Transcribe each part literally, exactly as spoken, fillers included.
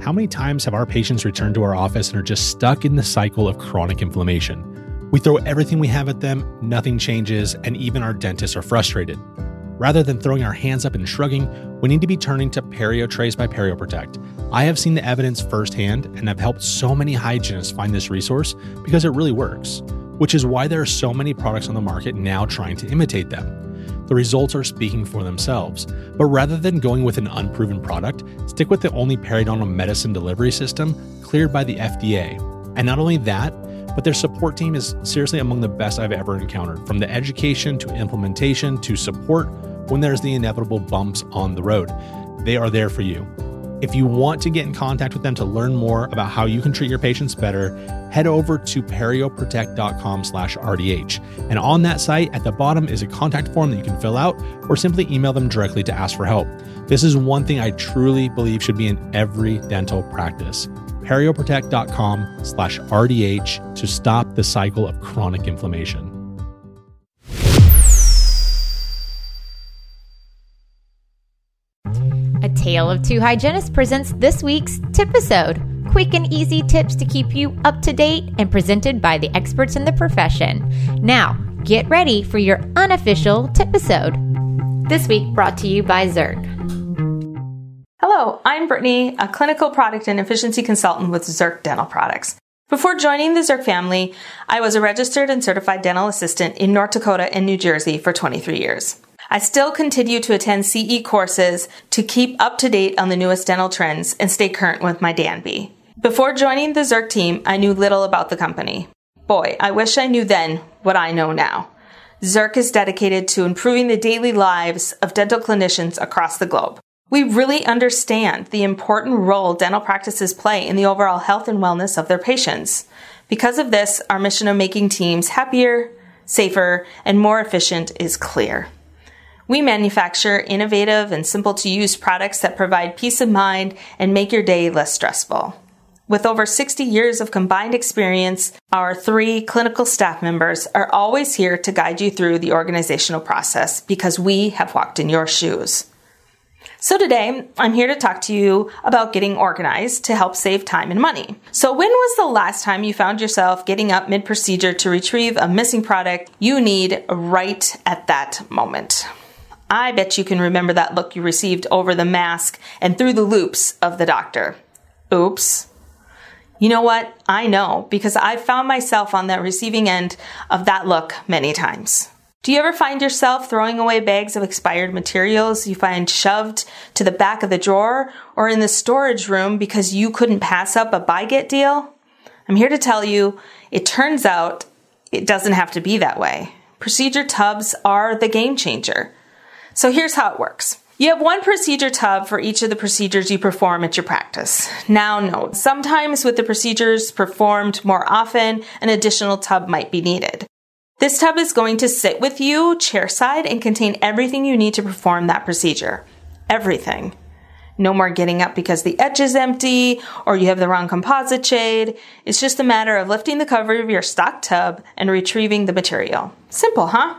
How many times have our patients returned to our office and are just stuck in the cycle of chronic inflammation? We throw everything we have at them, nothing changes, and even our dentists are frustrated. Rather than throwing our hands up and shrugging, we need to be turning to PerioTrace by PerioProtect. I have seen the evidence firsthand and have helped so many hygienists find this resource because it really works, which is why there are so many products on the market now trying to imitate them. The results are speaking for themselves, but rather than going with an unproven product, stick with the only periodontal medicine delivery system cleared by the F D A. And not only that, but their support team is seriously among the best I've ever encountered, from the education to implementation to support when there's the inevitable bumps on the road. They are there for you. If you want to get in contact with them to learn more about how you can treat your patients better, head over to perioprotect.com slash RDH. And on that site, at the bottom is a contact form that you can fill out or simply email them directly to ask for help. This is one thing I truly believe should be in every dental practice. perioprotect.com slash RDH to stop the cycle of chronic inflammation. A Tale of Two Hygienists presents this week's Tipisode. Quick and easy tips to keep you up to date and presented by the experts in the profession. Now, get ready for your unofficial Tipisode. This week brought to you by Zerk. Hello, I'm Brittany, a clinical product and efficiency consultant with Zerk Dental Products. Before joining the Zerk family, I was a registered and certified dental assistant in North Dakota and New Jersey for twenty-three years. I still continue to attend C E courses to keep up to date on the newest dental trends and stay current with my D N B. Before joining the Zerk team, I knew little about the company. Boy, I wish I knew then what I know now. Zerk is dedicated to improving the daily lives of dental clinicians across the globe. We really understand the important role dental practices play in the overall health and wellness of their patients. Because of this, our mission of making teams happier, safer, and more efficient is clear. We manufacture innovative and simple-to-use products that provide peace of mind and make your day less stressful. With over sixty years of combined experience, our three clinical staff members are always here to guide you through the organizational process because we have walked in your shoes. So today, I'm here to talk to you about getting organized to help save time and money. So when was the last time you found yourself getting up mid-procedure to retrieve a missing product you need right at that moment? I bet you can remember that look you received over the mask and through the loops of the doctor. Oops. You know what? I know, because I've found myself on the receiving end of that look many times. Do you ever find yourself throwing away bags of expired materials you find shoved to the back of the drawer or in the storage room because you couldn't pass up a buy-get deal? I'm here to tell you, it turns out it doesn't have to be that way. Procedure tubs are the game changer. So here's how it works. You have one procedure tub for each of the procedures you perform at your practice. Now note, sometimes with the procedures performed more often, an additional tub might be needed. This tub is going to sit with you chairside and contain everything you need to perform that procedure. Everything. No more getting up because the edge is empty or you have the wrong composite shade. It's just a matter of lifting the cover of your stock tub and retrieving the material. Simple, huh?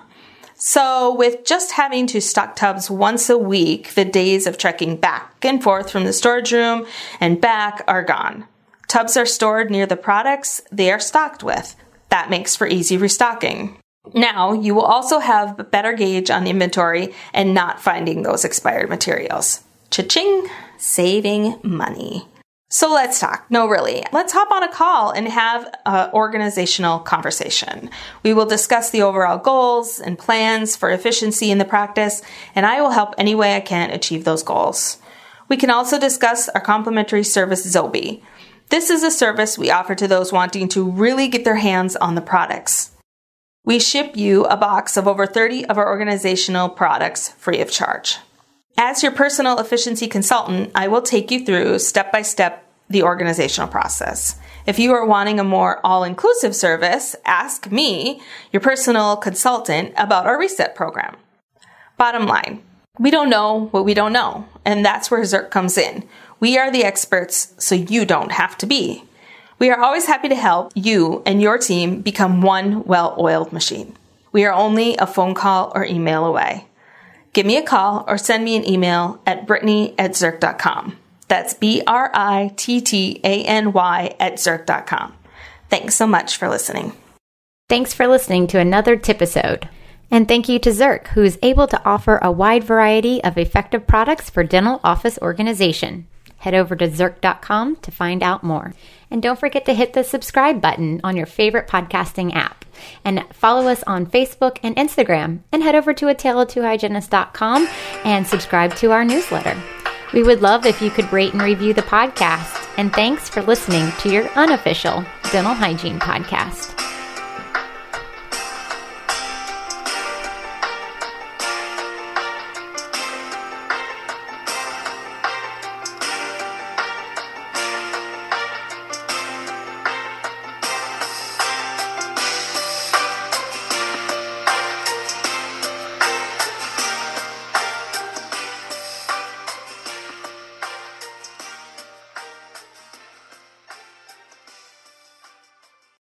So with just having to stock tubs once a week, the days of trekking back and forth from the storage room and back are gone. Tubs are stored near the products they are stocked with. That makes for easy restocking. Now, you will also have a better gauge on inventory and not finding those expired materials. Cha-ching! Saving money. So let's talk. No, really. Let's hop on a call and have an organizational conversation. We will discuss the overall goals and plans for efficiency in the practice, and I will help any way I can achieve those goals. We can also discuss our complimentary service, Zobi. This is a service we offer to those wanting to really get their hands on the products. We ship you a box of over thirty of our organizational products free of charge. As your personal efficiency consultant, I will take you through step-by-step the organizational process. If you are wanting a more all-inclusive service, ask me, your personal consultant, about our reset program. Bottom line, we don't know what we don't know, and that's where Zerk comes in. We are the experts, so you don't have to be. We are always happy to help you and your team become one well-oiled machine. We are only a phone call or email away. Give me a call or send me an email at brittany at zerk dot com. That's B R I T T A N Y at Zirk dot com. Thanks so much for listening. Thanks for listening to another Tipisode. And thank you to Zirk, who is able to offer a wide variety of effective products for dental office organization. Head over to Zirk dot com to find out more. And don't forget to hit the subscribe button on your favorite podcasting app. And follow us on Facebook and Instagram. And head over to a tale of two hygienists dot com and subscribe to our newsletter. We would love if you could rate and review the podcast. And thanks for listening to your unofficial dental hygiene podcast.